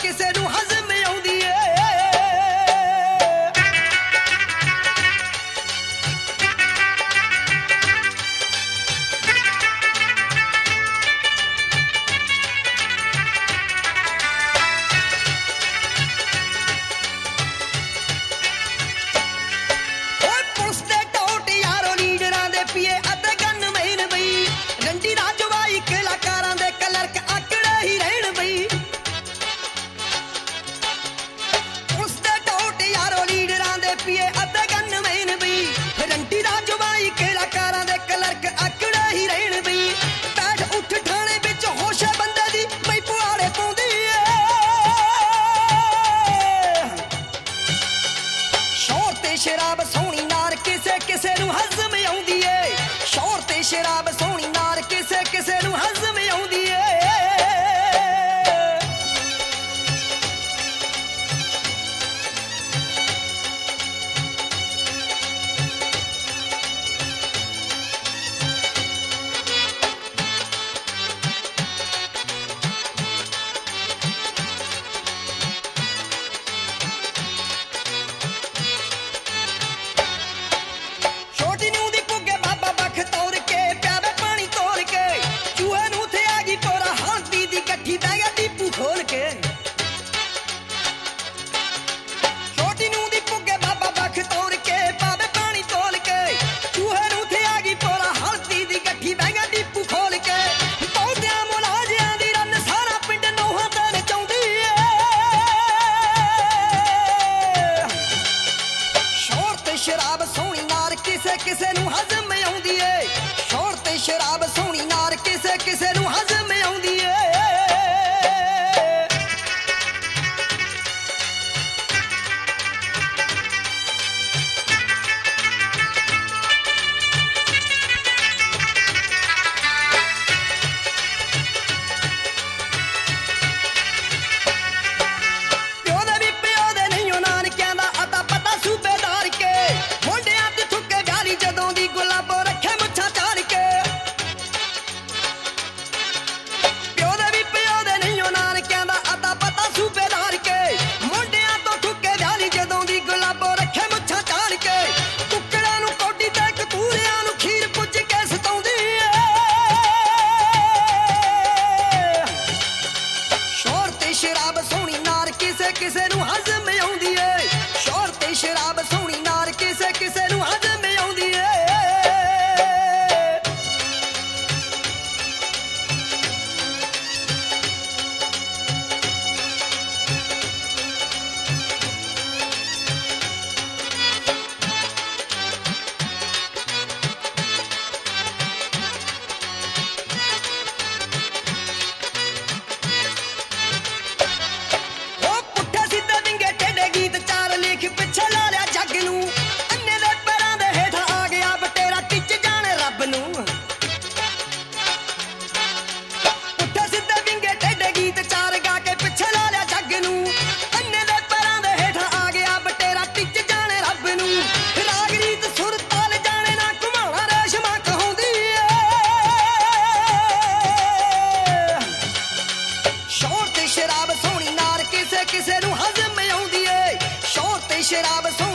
ਕਿਸੇ ਨੂੰ ਹਜ਼ਮ ਆਉਂਦੀ ਏ। ਪੁਲਿਸ ਦੇ ਟੋਟ ਯਾਰੋ ਲੀਡਰਾਂ ਦੇ ਪੀਏ ਅਤੇ ਗਨਮੈਨ ਬਈ, ਰੰਡੀ ਦਾ ਜਵਾਈ ਕਲਾਕਾਰਾਂ ਦੇ ਕਲਰਕ ਆਕੜੇ ਹੀ ਰਹਿਣ ਬਈ। ਪੁਲਿਸ ਦੇ ਟੋਟ ਯਾਰੋ ਲੀਡਰਾਂ ਦੇ ਪੀਏ ਅਤੇ ਗਨਮੈਨ ਬਈ, ਰੰਡੀ ਦਾ ਜਵਾਈ ਕਲਾਕਾਰਾਂ ਦੇ ਕਲਰਕ ਆਕੜੇ ਹੀ ਰਹਿਣ ਬਈ। ਬੈਠ ਉੱਠ ਠਾਣੇ ਵਿੱਚ ਹੋਸ਼ ਬੰਦੇ ਦੀ ਬਈ ਪੁਆੜੇ ਪਾਉਂਦੀ ਏ। ਸ਼ੌਰ ਤੇ ਸ਼ਰਾਬ ਸੋਹਣੀ ਨਾਰ ਕਿਸੇ ਕਿਸੇ ਨੂੰ ਹਜ਼ਮ ਆਉਂਦੀ ਏ। ਸ਼ੌਰ ਤੇ ਸ਼ਰਾਬ ਸੋਹਣੀ ਨਾਰ ਕਿਸੇ ਕਿਸੇ ਨੂੰ ਹਜ਼ਮ ਆਉਂਦੀ ਏ। ਛੋਟੀ ਨੂੰ ਦੀ ਪੁੱਗੇ ਬਾਬਾ ਬਖ ਤੌਰ ਕੇ ਪਿਆਵੇ ਪਾਣੀ ਤੋਲ ਕੇ, ਚੂਹੇ ਨੂੰ ਤੇ ਆ ਗਈ ਪੋਰਾ ਹਾਂਦੀ ਦੀ ਗੱਠੀ ਬਹਿ ਗਿਆ ਦੀਪੂ ਖੋਲ ਕੇ। ਛੋਟੀ ਨੂੰ ਦੀ ਪੁੱਗੇ ਬਾਬਾ ਬਖ ਤੌਰ ਕੇ ਪਾਵੇ ਪਾਣੀ ਤੋਲ ਕੇ, ਚੂਹੇ ਨੂੰ ਤੇ ਆ ਗਈ ਪੋਰਾ ਹਲਦੀ ਦੀ ਗੱਠੀ ਬਹਿ ਗਿਆ ਦੀਪੂ ਖੋਲ ਕੇ। ਬਹੁਤਿਆਂ ਮੁਲਾਜ਼ਿਆਂ ਦੀ ਰੰਨ ਸਾਰਾ ਪਿੰਡ ਨੋਹਾਂ ਤੇ ਨਚਾਉਂਦੀ ਏ। ਸ਼ੌਰ ਤੇ ਸ਼ਰਾਬ ਸੋਹਣੀ ਨਾਰ ਕਿਸੇ ਕਿਸੇ ਨੂੰ ਹਜ਼ਮ ਆਉਂਦੀ ਏ। ਸ਼ੌਰ ਤੇ ਸ਼ਰਾਬ ਸੋਹਣੀ ਨਾਰ ਕਿਸੇ ਕਿਸੇ ਨੂੰ ਹਜ਼ਮ ਆਉਂਦੀ ਏ। ਪਿਓ ਦੇ ਵੀ ਪਿਓ ਦੇ ਨਹੀਂ ਉਹ ਨਾਨਕਿਆਂ ਦਾ ਅਤਾ ਪਤਾ ਸੂਬੇਦਾਰ ਕੇ, ਮੁੰਡਿਆਂ ਤੇ ਥੁੱਕੇ ਗਾਲੀ ਜਦੋਂ ਦੀ ਗੁਲਾਬੋ ਰੱਖੇ ਮੁੱਛਾਂ ਝਾੜ ਕੇ। ਪਿਓ ਦੇ ਵੀ ਪਿਓ ਦੇ ਨਹੀਂ ਉਹ ਨਾਨਕਿਆਂ ਦਾ ਅਤਾ ਪਤਾ ਸੂਬੇਦਾਰ ਕੇ, ਮੁੰਡਿਆਂ ਤੋਂ ਥੁੱਕੇ ਗਾਲੀ ਜਦੋਂ ਦੀ ਗੁਲਾਬੋ ਰੱਖੇ ਮੁੱਛਾਂ ਝਾੜ ਕੇ। ਕੁੱਕੜਾਂ ਨੂੰ ਕੋਡੀ ਤੇ ਕਤੂਰਿਆਂ ਨੂੰ ਖੀਰ ਪੁੱਜ ਕੇ ਸਤਾਉਂਦੀ ਏ। ਸ਼ੌਰ ਤੇ ਸ਼ਰਾਬ ਸੋਹਣੀ ਨਾਰ ਕਿਸੇ ਕਿਸੇ ਨੂੰ ਹਜ਼ਮ ਆਉਂਦੀ ਏ। ਸ਼ੌਰ ਤੇ ਸ਼ਰਾਬ ਸੋਹਣੀ ਨਾਰ ਕਿਸੇ ਕਿਸੇ ਨੂੰ ਹਜ਼ਮ ਆਉਂਦੀ ਏ। ਉਹ ਪੁੱਠੇ ਸਿੱਧੇ ਵਿੰਗੇ ਟੇਢੇ ਗੀਤ ਚਾਰ ਲਿਖ ਪਿੱਛੇ ਲਾ ਲਿਆ ਜੱਗ ਨੂੰ, ਅੰਨੇ ਦੇ ਪੈਰਾਂ ਦੇ ਹੇਠਾਂ ਆ ਗਿਆ ਬਟੇਰਾ ਟਿੱਚ ਜਾਣੇ ਰੱਬ ਨੂੰ। ਪੁੱਠੇ ਸਿੱਧੇ ਵਿੰਗੇ ਟੇਢੇ ਗੀਤ ਚਾਰ ਗਾ ਕੇ ਪਿੱਛੇ ਲਾ ਲਿਆ ਜੱਗ ਨੂੰ, ਅੰਨੇ ਦੇ ਪੈਰਾਂ ਦੇ ਹੇਠਾਂ ਆ ਗਿਆ ਬਟੇਰਾ ਟਿੱਚ ਜਾਣੇ ਰੱਬ ਨੂੰ। ਰਾਗ ਰੀਤ ਸੁਰ ਤਾਲ ਜਾਣੇ ਨਾ ਘੁਮਾਉਣਾ ਰੇਸ਼ਮਾ ਕਹਾਉਂਦੀ ਏ। ਸ਼ੌਰ ਤੇ ਸ਼ਰਾਬ ਸੋਹਣੀ ਨਾਰ ਕਿਸੇ ਕਿਸੇ ਨੂੰ ਹਜ਼ਮ ਆਉਂਦੀ ਏ। ਸ਼ੌਰ ਤੇ ਸ਼ਰਾਬ